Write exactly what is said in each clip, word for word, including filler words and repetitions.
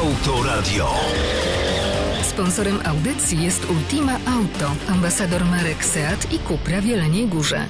Autoradio. Sponsorem audycji jest Ultima Auto, ambasador marek Seat i Cupra w Jeleniej Górze.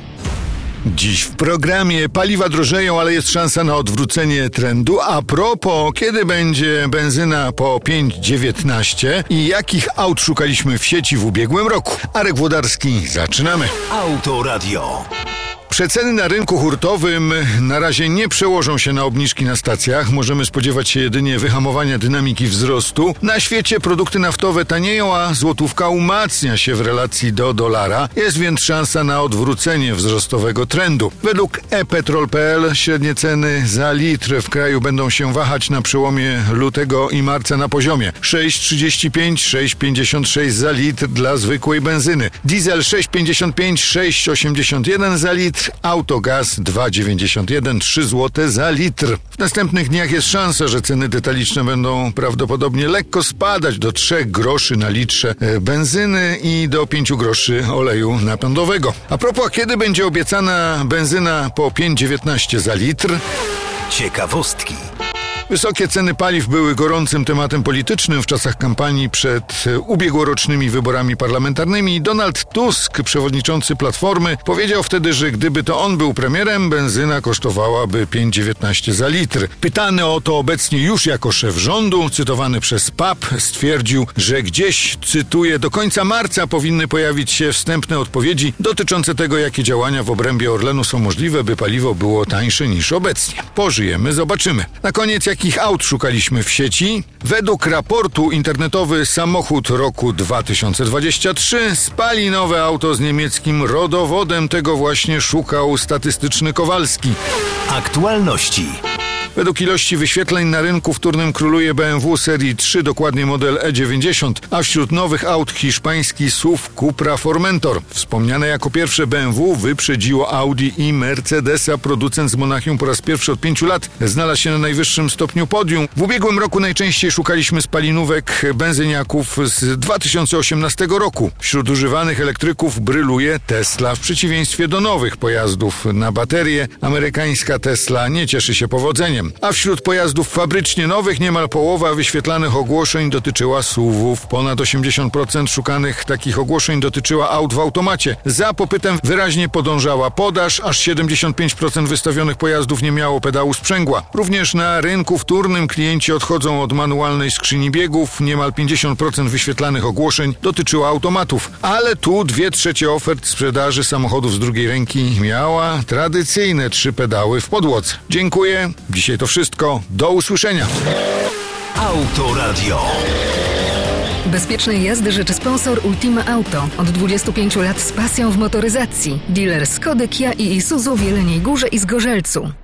Dziś w programie paliwa drożeją, ale jest szansa na odwrócenie trendu. A propos, kiedy będzie benzyna po pięć dziewiętnaście i jakich aut szukaliśmy w sieci w ubiegłym roku? Arek Włodarski, zaczynamy. Autoradio. Przeceny na rynku hurtowym na razie nie przełożą się na obniżki na stacjach. Możemy spodziewać się jedynie wyhamowania dynamiki wzrostu. Na świecie produkty naftowe tanieją, a złotówka umacnia się w relacji do dolara. Jest więc szansa na odwrócenie wzrostowego trendu. Według e petrol kropka pe el średnie ceny za litr w kraju będą się wahać na przełomie lutego i marca na poziomie sześć trzydzieści pięć, sześć pięćdziesiąt sześć za litr dla zwykłej benzyny. Diesel sześć pięćdziesiąt pięć, sześć osiemdziesiąt jeden za litr. Autogaz dwa dziewięćdziesiąt jeden, trzy złote za litr. W następnych dniach jest szansa, że ceny detaliczne będą prawdopodobnie lekko spadać do trzech groszy na litrze benzyny i do pięciu groszy oleju napędowego. A propos, kiedy będzie obiecana benzyna po pięć dziewiętnaście za litr? Ciekawostki. Wysokie ceny paliw były gorącym tematem politycznym w czasach kampanii przed ubiegłorocznymi wyborami parlamentarnymi. Donald Tusk, przewodniczący Platformy, powiedział wtedy, że gdyby to on był premierem, benzyna kosztowałaby pięć dziewiętnaście za litr. Pytany o to obecnie już jako szef rządu, cytowany przez P A P, stwierdził, że gdzieś, cytuję, do końca marca powinny pojawić się wstępne odpowiedzi dotyczące tego, jakie działania w obrębie Orlenu są możliwe, by paliwo było tańsze niż obecnie. Pożyjemy, zobaczymy. Na koniec, jakich aut szukaliśmy w sieci? Według raportu internetowy samochód roku dwa tysiące dwudziesty trzeci spalinowe auto z niemieckim rodowodem. Tego właśnie szukał statystyczny Kowalski. Aktualności. Według ilości wyświetleń na rynku wtórnym króluje B M W serii trzy, dokładnie model E dziewięćdziesiąt, a wśród nowych aut hiszpański S U V Cupra Formentor. Wspomniane jako pierwsze B M W wyprzedziło Audi i Mercedesa. Producent z Monachium po raz pierwszy od pięciu lat znalazł się na najwyższym stopniu podium. W ubiegłym roku najczęściej szukaliśmy spalinówek benzyniaków z dwa tysiące osiemnastego roku. Wśród używanych elektryków bryluje Tesla. W przeciwieństwie do nowych pojazdów na baterie, amerykańska Tesla nie cieszy się powodzeniem. A wśród pojazdów fabrycznie nowych niemal połowa wyświetlanych ogłoszeń dotyczyła S U V-ów. Ponad osiemdziesiąt procent szukanych takich ogłoszeń dotyczyła aut w automacie. Za popytem wyraźnie podążała podaż, aż siedemdziesiąt pięć procent wystawionych pojazdów nie miało pedału sprzęgła. Również na rynku wtórnym klienci odchodzą od manualnej skrzyni biegów. Niemal pięćdziesiąt procent wyświetlanych ogłoszeń dotyczyło automatów. Ale tu dwie trzecie ofert sprzedaży samochodów z drugiej ręki miała tradycyjne trzy pedały w podłodze. Dziękuję. Dzisiaj to wszystko. Do usłyszenia. Autoradio. Bezpiecznej jazdy życzy sponsor Ultima Auto. Od dwudziestu pięciu lat z pasją w motoryzacji. Dealer Skody, Kia i Isuzu w Jeleniej Górze i Zgorzelcu.